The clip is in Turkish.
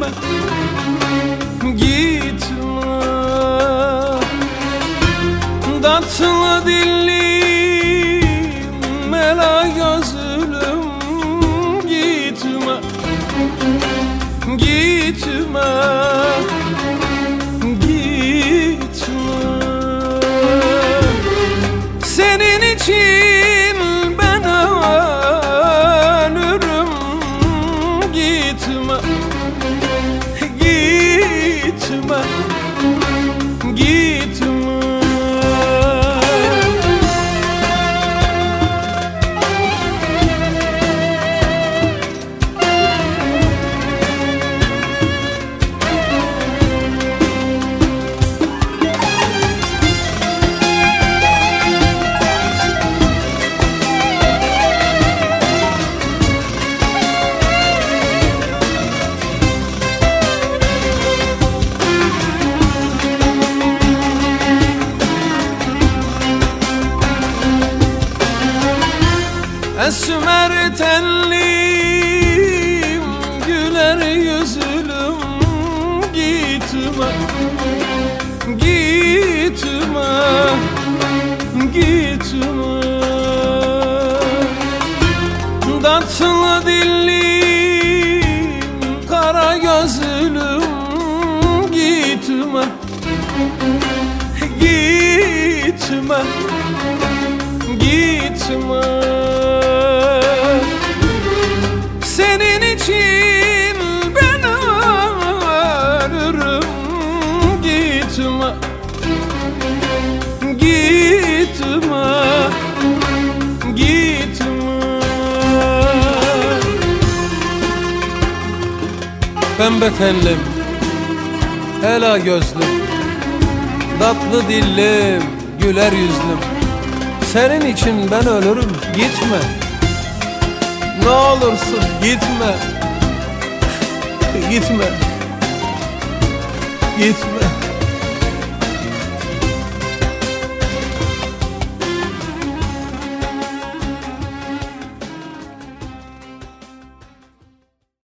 gitme, gitme. Tatlı dillim, ela gözlüm, gitme, gitme, gitme. Senin için ben ölürüm, gitme, gitme, gitme. Esmer tenlim, güler yüzlüm, gitme, gitme, gitme. Tatlı dillim, kara gözlüm, gitme, gitme, gitme. Senin için ben ölürüm, gitme, gitme, gitme. Pembe tenlim, ela gözlüm, tatlı dillim, güler yüzlüm. Senin için ben ölürüm, gitme. Ne olursun gitme, gitme, gitme.